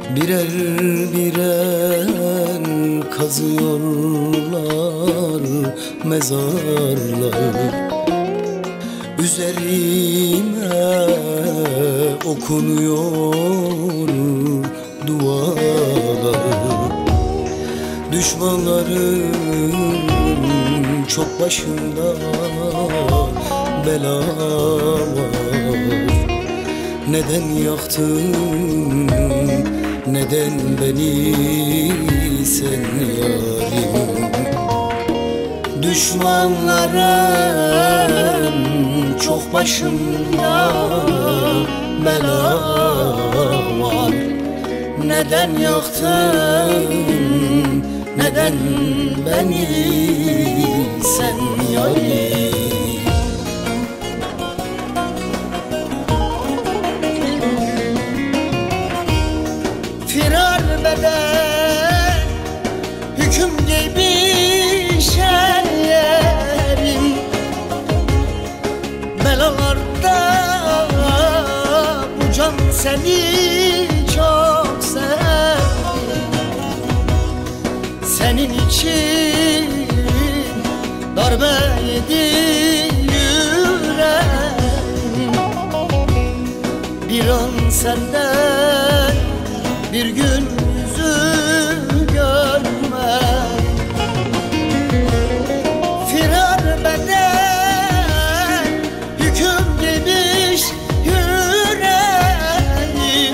Birer birer kazıyorlar mezarlar. Üzerime okunuyor dualar. Düşmanların çok başında bela var. Neden yaktın, neden beni sen yarim? Düşmanların çok başında bela var. Neden yaktın, neden beni sen yarim? Firar beden hüküm giymiş ellerim. Belalarda bu can seni çok sevdim. Senin için darbe yedi yüreğim. Bir an senden bir gün yüzü görmem. Firar beden hüküm giymiş yüreğim.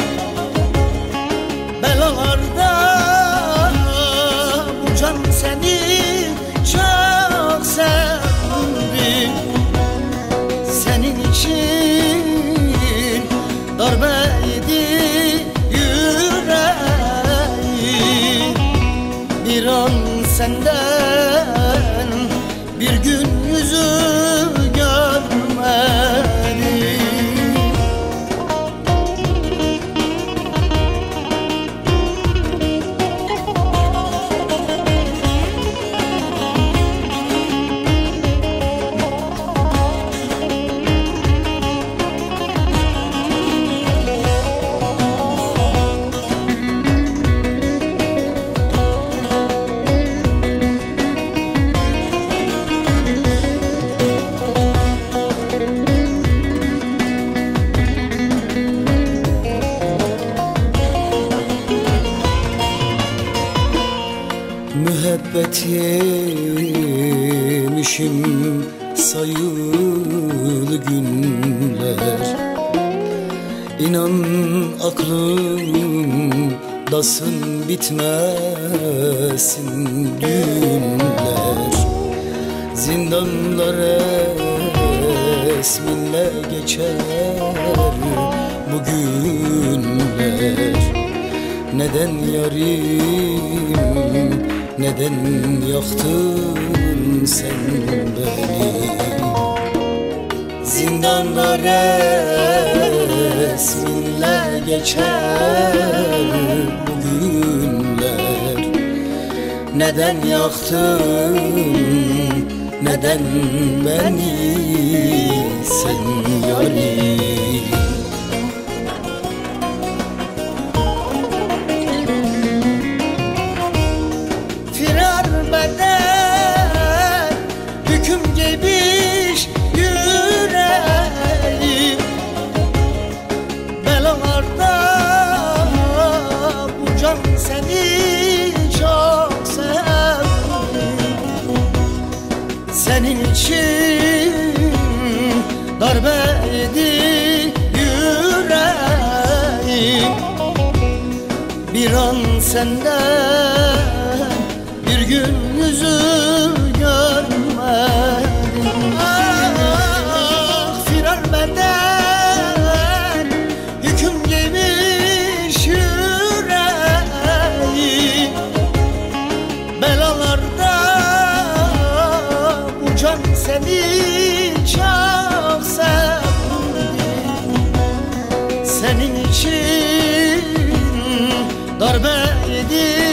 Belalarda bu can seni çok sevdim. Senin için darbe yedi bir an senden bir gün yüzü görmedim. Müebbet yemişim sayılı günler. İnan aklımdasın, bitmesin günler. Zindanlar resminle geçer bu günler. Neden yarim, neden yaktın sen beni? Zindanlar resminle geçer bu günler. Neden yaktın, neden beni sen yarim? Hüküm giymiş yüreğim. Belalarda bu can seni çok sevdim. Senin için darbe yedi yüreğim. Bir an senden bir gün yüzü görmedim. Ah firar beden hüküm giymiş yüreğim. Belalarda bu can seni çok sevdim. Senin için darbe yedi